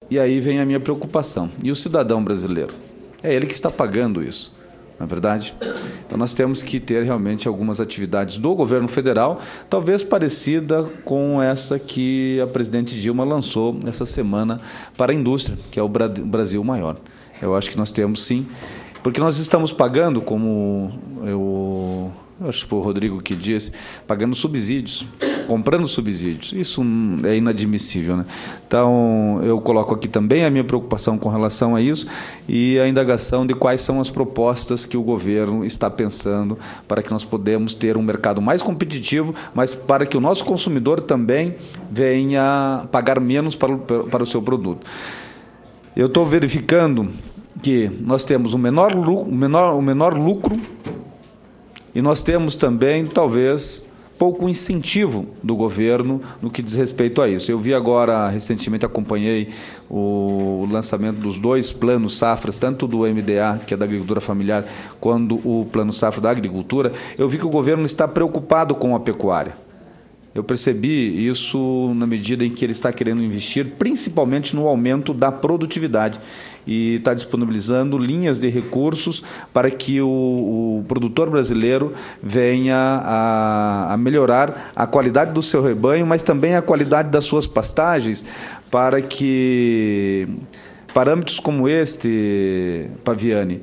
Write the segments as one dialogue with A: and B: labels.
A: E aí vem a minha preocupação. E o cidadão brasileiro? É ele que está pagando isso, não é verdade? Então nós temos que ter realmente algumas atividades do governo federal, talvez parecida com essa que a presidente Dilma lançou essa semana para a indústria, que é o Brasil Maior. Eu acho que nós temos sim, porque nós estamos pagando, como eu acho que foi o Rodrigo que disse, pagando subsídios, comprando subsídios. Isso é inadmissível, né? Então, eu coloco aqui também a minha preocupação com relação a isso e a indagação de quais são as propostas que o governo está pensando para que nós podemos ter um mercado mais competitivo, mas para que o nosso consumidor também venha pagar menos para o seu produto. Eu estou verificando que nós temos o menor lucro e nós temos também, talvez, pouco incentivo do governo no que diz respeito a isso. Eu vi agora, recentemente acompanhei o lançamento dos 2 planos safras, tanto do MDA, que é da agricultura familiar, quanto o plano safra da agricultura. Eu vi que o governo está preocupado com a pecuária. Eu percebi isso na medida em que ele está querendo investir, principalmente no aumento da produtividade, e está disponibilizando linhas de recursos para que o produtor brasileiro venha a melhorar a qualidade do seu rebanho, mas também a qualidade das suas pastagens, para que parâmetros como este, Paviani,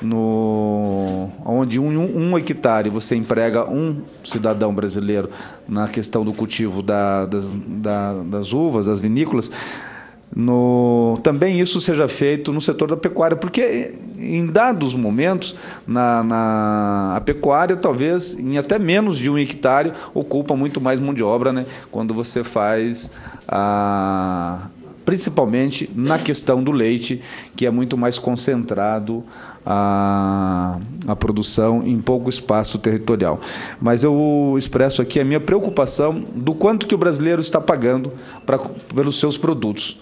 A: onde um hectare você emprega um cidadão brasileiro na questão do cultivo das uvas, das vinícolas, também isso seja feito no setor da pecuária, porque em dados momentos a pecuária talvez em até menos de 1 hectare ocupa muito mais mão de obra, né, quando você faz principalmente na questão do leite, que é muito mais concentrado a produção em pouco espaço territorial. Mas eu expresso aqui a minha preocupação do quanto que o brasileiro está pagando pelos seus produtos.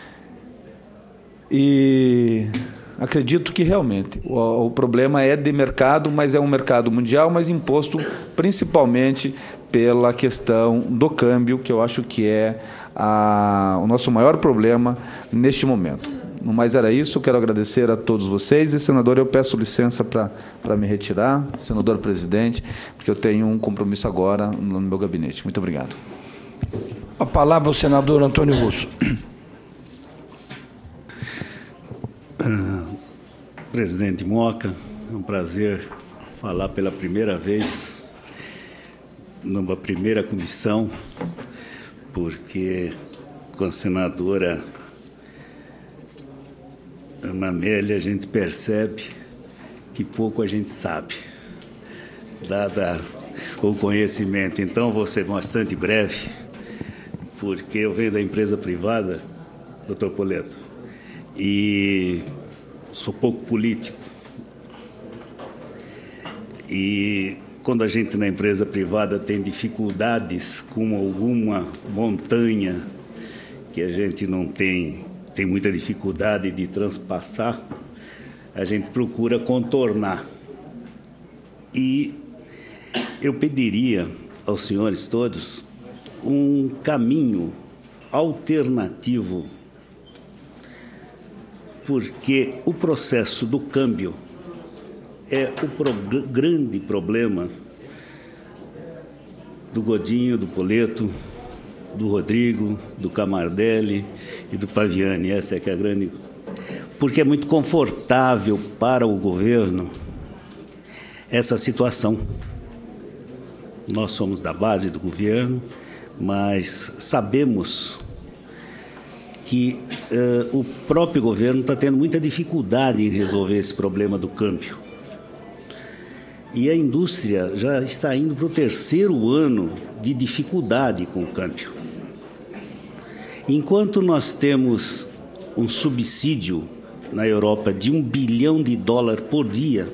A: E acredito que realmente o problema é de mercado, mas é um mercado mundial, mas imposto principalmente pela questão do câmbio, que eu acho que é o nosso maior problema neste momento. No mais era isso, eu quero agradecer a todos vocês e, senador, eu peço licença para me retirar, senador presidente, porque eu tenho um compromisso agora no meu gabinete. Muito obrigado.
B: A palavra ao senador Antônio Russo.
C: Presidente Moca, é um prazer falar pela primeira vez numa primeira comissão, porque com a senadora Ana Amélia a gente percebe que pouco a gente sabe, dada o conhecimento. Então, vou ser bastante breve, porque eu venho da empresa privada, doutor Poleto, e sou pouco político. E quando a gente na empresa privada tem dificuldades com alguma montanha que a gente não tem muita dificuldade de transpassar, a gente procura contornar. E eu pediria aos senhores todos um caminho alternativo, porque o processo do câmbio é o grande problema do Godinho, do Poleto, do Rodrigo, do Camardelli e do Paviani. Essa é que é a grande... Porque é muito confortável para o governo essa situação. Nós somos da base do governo, mas sabemos que o próprio governo está tendo muita dificuldade em resolver esse problema do câmbio. E a indústria já está indo para o 3º ano de dificuldade com o câmbio. Enquanto nós temos um subsídio na Europa de $1 bilhão por dia,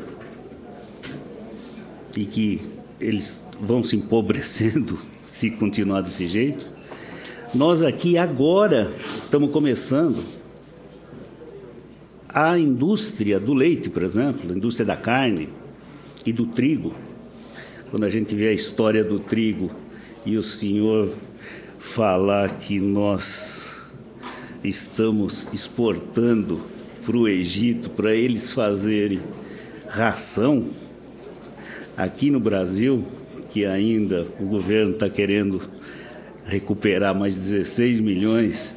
C: e que eles vão se empobrecendo se continuar desse jeito, nós aqui agora estamos começando a indústria do leite, por exemplo, a indústria da carne e do trigo. Quando a gente vê a história do trigo e o senhor falar que nós estamos exportando para o Egito para eles fazerem ração aqui no Brasil, que ainda o governo está querendo recuperar mais 16 milhões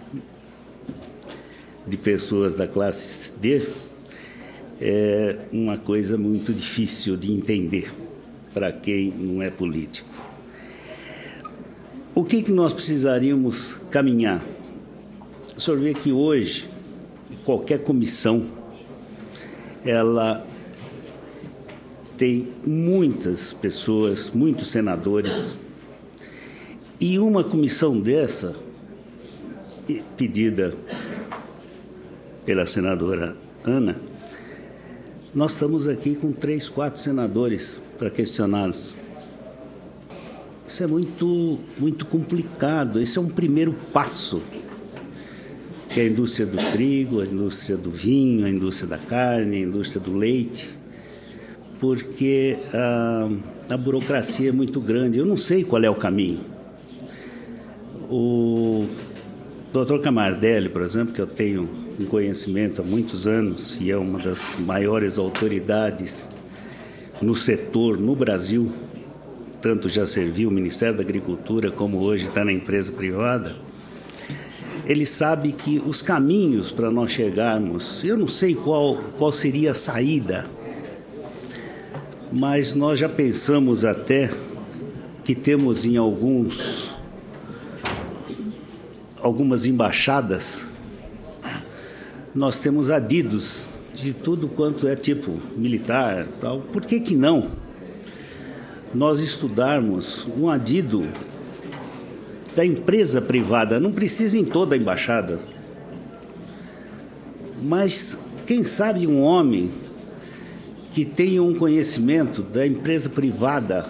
C: de pessoas da classe D, é uma coisa muito difícil de entender para quem não é político. O que nós precisaríamos caminhar? O senhor vê que hoje, qualquer comissão, ela tem muitas pessoas, muitos senadores, e uma comissão dessa, pedida pela senadora Ana, nós estamos aqui com 3, 4 senadores para questioná-los. Isso é muito complicado. Esse é um primeiro passo que a indústria do trigo, a indústria do vinho, a indústria da carne, a indústria do leite, porque a burocracia é muito grande. Eu não sei qual é o caminho. O Dr. Camardelli, por exemplo, que eu tenho um conhecimento há muitos anos e é uma das maiores autoridades no setor no Brasil, tanto já serviu o Ministério da Agricultura como hoje está na empresa privada, ele sabe que os caminhos para nós chegarmos, eu não sei qual seria a saída, mas nós já pensamos até que temos em algumas embaixadas, nós temos adidos de tudo quanto é tipo militar, tal. Por que não nós estudarmos um adido da empresa privada? Não precisa em toda a embaixada, mas quem sabe um homem que tenha um conhecimento da empresa privada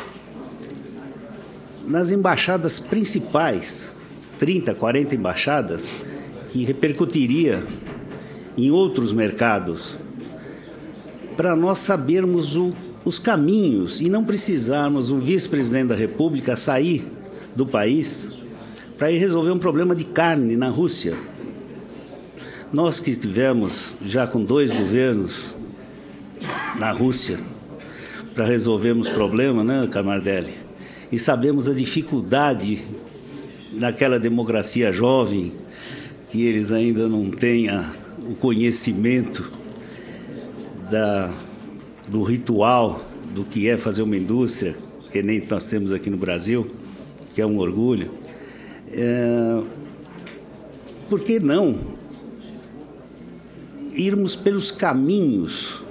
C: nas embaixadas principais, 30, 40 embaixadas, que repercutiria em outros mercados, para nós sabermos os caminhos e não precisarmos um vice-presidente da República sair do país para ir resolver um problema de carne na Rússia. Nós que estivemos já com 2 governos na Rússia para resolvermos problema, né, Camardelli? E sabemos a dificuldade daquela democracia jovem, que eles ainda não têm o conhecimento do ritual do que é fazer uma indústria, que nem nós temos aqui no Brasil, que é um orgulho. Por que não irmos pelos caminhos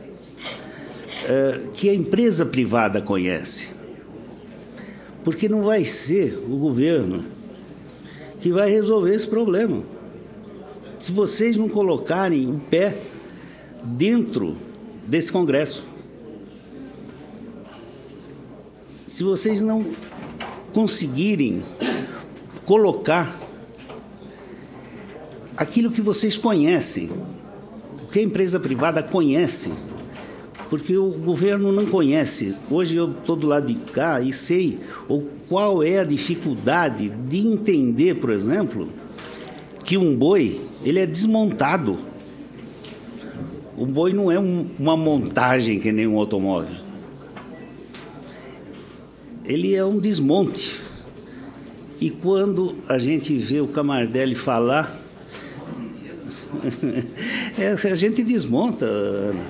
C: que a empresa privada conhece? Porque não vai ser o governo que vai resolver esse problema. Se vocês não colocarem o pé dentro desse Congresso, se vocês não conseguirem colocar aquilo que vocês conhecem, o que a empresa privada conhece, porque o governo não conhece. Hoje eu estou do lado de cá e sei qual é a dificuldade de entender, por exemplo, que um boi, ele é desmontado. O boi não é uma montagem que nem um automóvel. Ele é um desmonte. E quando a gente vê o Camardelli falar, a gente desmonta, Ana.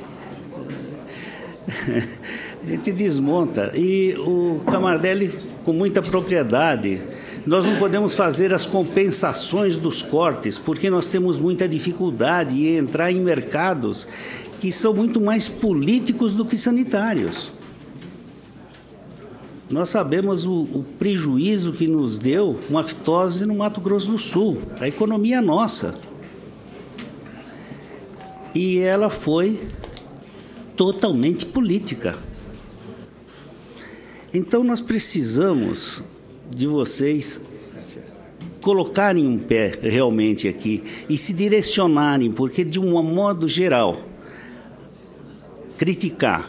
C: A gente desmonta. E o Camardelli, com muita propriedade, nós não podemos fazer as compensações dos cortes, porque nós temos muita dificuldade em entrar em mercados que são muito mais políticos do que sanitários. Nós sabemos o prejuízo que nos deu uma aftosa no Mato Grosso do Sul, a economia nossa. E ela foi totalmente política. Então nós precisamos de vocês colocarem um pé realmente aqui e se direcionarem, porque de um modo geral, criticar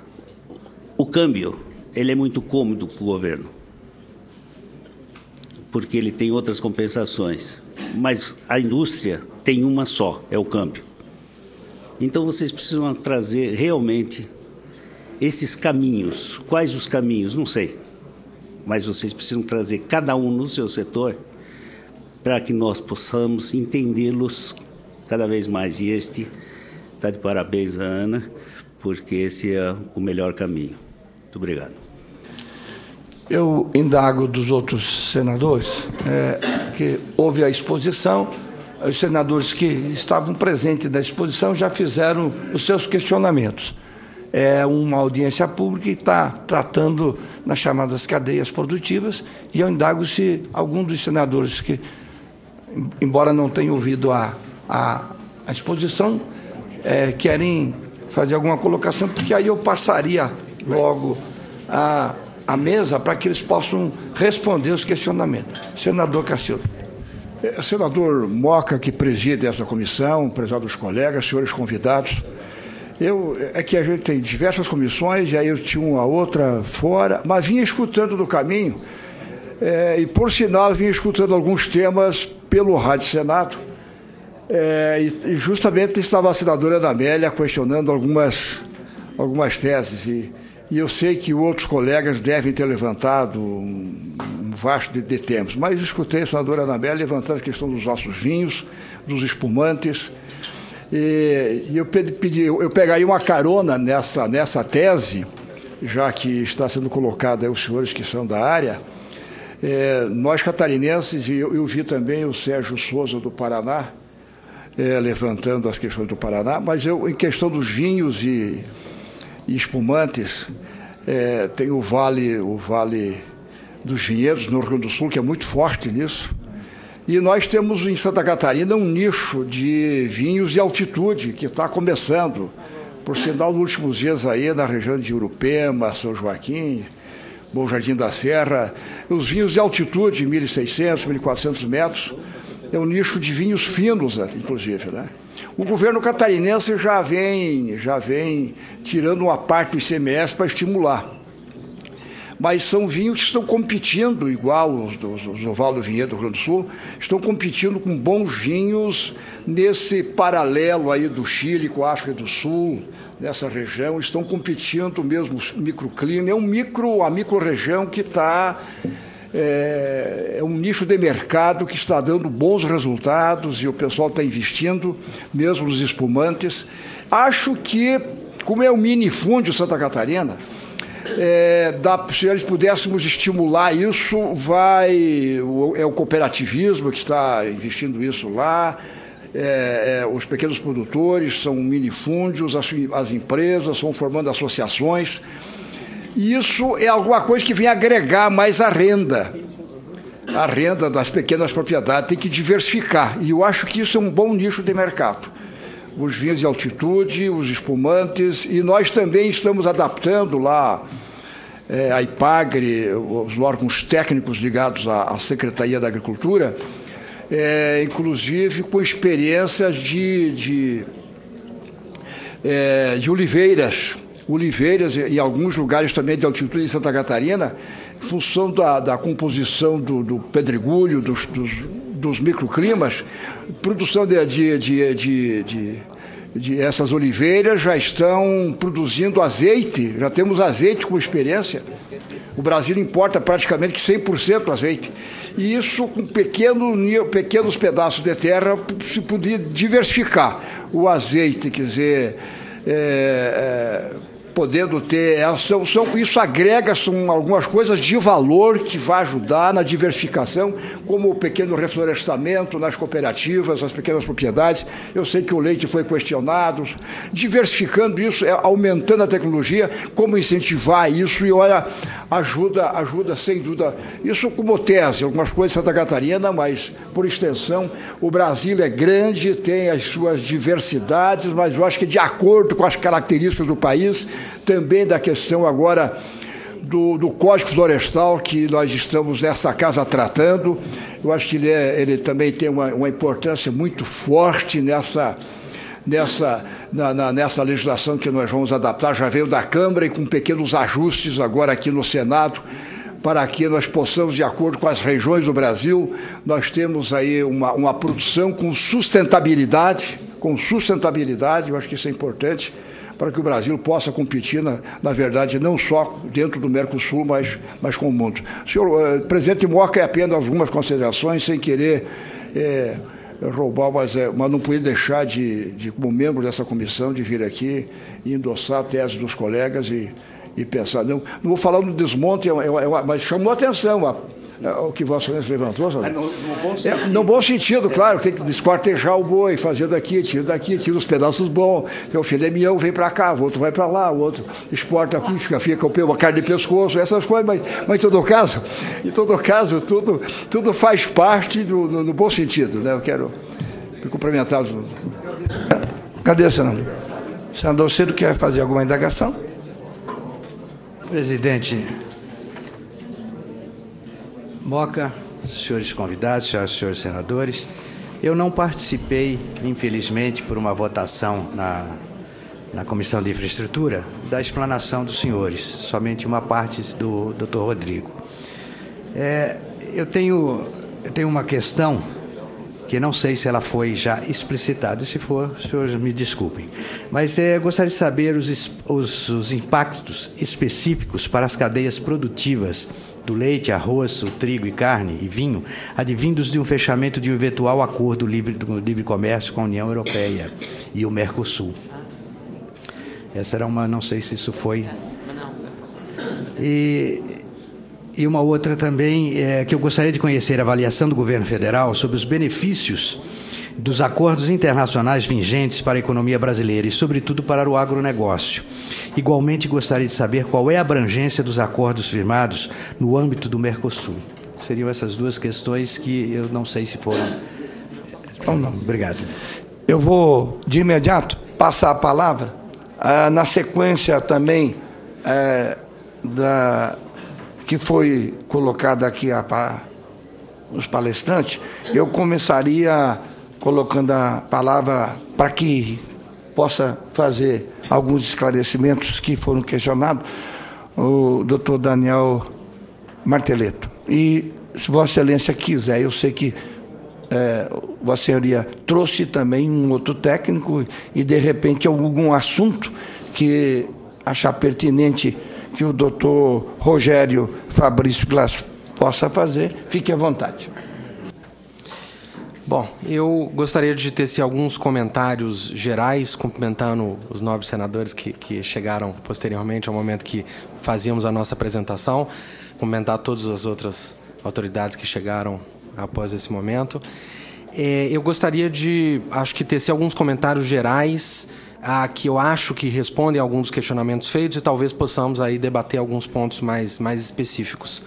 C: o câmbio, ele é muito cômodo para o governo. porque ele tem outras compensações. Mas a indústria tem uma só, é o câmbio. Então, vocês precisam trazer realmente esses caminhos. Quais os caminhos? Não sei. Mas vocês precisam trazer cada um no seu setor para que nós possamos entendê-los cada vez mais. E este está de parabéns a Ana, porque esse é o melhor caminho. Muito obrigado.
B: Eu indago dos outros senadores, que houve a exposição, os senadores que estavam presentes na exposição já fizeram os seus questionamentos. É uma audiência pública e está tratando nas chamadas cadeias produtivas, e eu indago se algum dos senadores que, embora não tenha ouvido a exposição, querem fazer alguma colocação, porque aí eu passaria logo a mesa para que eles possam responder os questionamentos. Senador Cacildo.
D: Senador Moca, que preside essa comissão, prezados colegas, senhores convidados, é que a gente tem diversas comissões, e aí eu tinha uma outra fora, mas vinha escutando no caminho, e por sinal vinha escutando alguns temas pelo Rádio Senado, e justamente estava a senadora Ana Amélia questionando algumas teses, e eu sei que outros colegas devem ter levantado um vasto de temas, mas escutei a senadora Ana Amélia levantando a questão dos nossos vinhos, dos espumantes, e eu pegaria uma carona nessa tese, já que está sendo colocada aí os senhores que são da área. Nós catarinenses, e eu vi também o Sérgio Souza do Paraná, levantando as questões do Paraná, mas em questão dos vinhos e espumantes, tem o Vale dos Vinhedos, no Rio Grande do Sul, que é muito forte nisso. E nós temos em Santa Catarina um nicho de vinhos de altitude que está começando. Por sinal, nos últimos dias aí, na região de Urupema, São Joaquim, Bom Jardim da Serra, os vinhos de altitude, 1.600, 1.400 metros, é um nicho de vinhos finos, inclusive, né? O governo catarinense já vem tirando uma parte do ICMS para estimular. Mas são vinhos que estão competindo, igual os do Vale do Vinhedo do Rio Grande do Sul, estão competindo com bons vinhos nesse paralelo aí do Chile com a África do Sul, nessa região, estão competindo mesmo microclima, a micro-região que está... É um nicho de mercado que está dando bons resultados e o pessoal está investindo, mesmo nos espumantes. Acho que, como é o minifúndio Santa Catarina, se eles pudéssemos estimular isso, é o cooperativismo que está investindo isso lá, os pequenos produtores são minifúndios, as empresas estão formando associações. E isso é alguma coisa que vem agregar mais a renda das pequenas propriedades, tem que diversificar. E eu acho que isso é um bom nicho de mercado. Os vinhos de altitude, os espumantes, e nós também estamos adaptando lá a IPAGRE, os órgãos técnicos ligados à Secretaria da Agricultura, inclusive com experiências de oliveiras em alguns lugares também de altitude em Santa Catarina, em função da composição do pedregulho, dos microclimas, produção de essas oliveiras já estão produzindo azeite, já temos azeite com experiência. O Brasil importa praticamente 100% azeite. E isso, com pequenos pedaços de terra, se podia diversificar o azeite, quer dizer... podendo ter, isso agrega, são algumas coisas de valor que vai ajudar na diversificação, como o pequeno reflorestamento nas cooperativas, nas pequenas propriedades. Eu sei que o leite foi questionado, diversificando isso, aumentando a tecnologia, como incentivar isso, e olha, ajuda sem dúvida. Isso como tese, algumas coisas em Santa Catarina, mas por extensão, o Brasil é grande, tem as suas diversidades, mas eu acho que de acordo com as características do país, também da questão agora do Código Florestal, que nós estamos nessa casa tratando. Eu acho que ele também tem uma importância muito forte nessa legislação que nós vamos adaptar. Já veio da Câmara e com pequenos ajustes agora aqui no Senado, para que nós possamos, de acordo com as regiões do Brasil, nós temos aí uma produção com sustentabilidade, eu acho que isso é importante, para que o Brasil possa competir, na verdade, não só dentro do Mercosul, mas com o mundo. Senhor presidente Moca, é apenas algumas considerações, sem querer roubar, mas não podia deixar como membro dessa comissão, de vir aqui e endossar a tese dos colegas e pensar. Não vou falar no desmonte, mas chamou a atenção o que Vossa Excelência levantou. No bom sentido, claro, tem que desquartejar o boi, fazer daqui, tira os pedaços bons. Então, o filé mignon vem para cá, o outro vai para lá, o outro exporta aqui, fica com a carne de pescoço, essas coisas, mas em todo caso, tudo faz parte no bom sentido, né? Eu quero me cumprimentar.
B: Cadê, senador? Senador Ciro quer fazer alguma indagação?
E: Presidente Moca, senhores convidados, senhoras e senhores senadores, eu não participei, infelizmente, por uma votação na Comissão de Infraestrutura, da explanação dos senhores, somente uma parte do Dr. Rodrigo. Eu tenho uma questão que não sei se ela foi já explicitada, se for, os senhores me desculpem. Mas gostaria de saber os impactos específicos para as cadeias produtivas do leite, arroz, o trigo e carne e vinho, advindos de um fechamento de um eventual acordo do livre comércio com a União Europeia e o Mercosul. Essa era não sei se isso foi... E uma outra também, que eu gostaria de conhecer a avaliação do governo federal sobre os benefícios dos acordos internacionais vigentes para a economia brasileira e, sobretudo, para o agronegócio. Igualmente, gostaria de saber qual é a abrangência dos acordos firmados no âmbito do Mercosul. Seriam essas duas questões que eu não sei se foram... Obrigado.
B: Eu vou, de imediato, passar a palavra na sequência também que foi colocada aqui os palestrantes. Eu começaria colocando a palavra para que possa fazer alguns esclarecimentos que foram questionados, o doutor Daniel Marteletto. E, se Vossa Excelência quiser, eu sei que Vossa Senhoria trouxe também um outro técnico e, de repente, algum assunto que achar pertinente que o doutor Rogério Fabrício Glass possa fazer, fique à vontade.
F: Bom, eu gostaria de tecer alguns comentários gerais, cumprimentando os nobres senadores que chegaram posteriormente ao momento que fazíamos a nossa apresentação, cumprimentar todas as outras autoridades que chegaram após esse momento. Eu gostaria de, tecer alguns comentários gerais, que eu acho que respondem a alguns dos questionamentos feitos e talvez possamos aí debater alguns pontos mais específicos.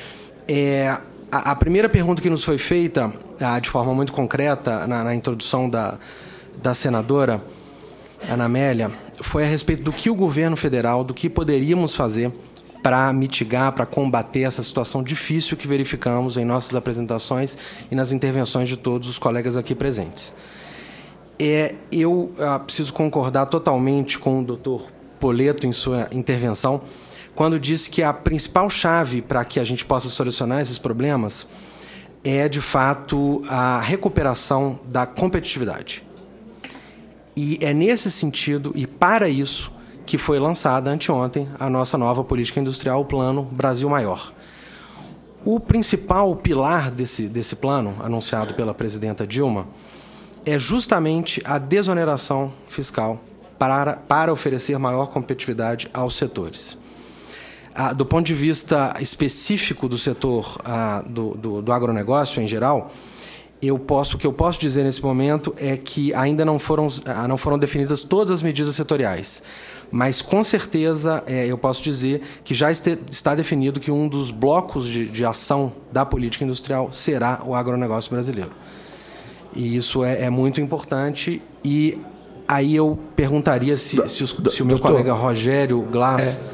F: A primeira pergunta que nos foi feita, de forma muito concreta, na introdução da senadora Ana Amélia, foi a respeito do que o governo federal, do que poderíamos fazer para mitigar, para combater essa situação difícil que verificamos em nossas apresentações e nas intervenções de todos os colegas aqui presentes. Eu preciso concordar totalmente com o doutor Poletto em sua intervenção, quando disse que a principal chave para que a gente possa solucionar esses problemas é, de fato, a recuperação da competitividade. E é nesse sentido, e para isso, que foi lançada anteontem a nossa nova política industrial, o Plano Brasil Maior. O principal pilar desse plano, anunciado pela presidenta Dilma, é justamente a desoneração fiscal para oferecer maior competitividade aos setores. Do ponto de vista específico do setor do agronegócio em geral, o que eu posso dizer nesse momento é que ainda não foram definidas todas as medidas setoriais, mas com certeza eu posso dizer que já está definido que um dos blocos de ação da política industrial será o agronegócio brasileiro. E isso é muito importante. E aí eu perguntaria se o meu colega Rogério Glass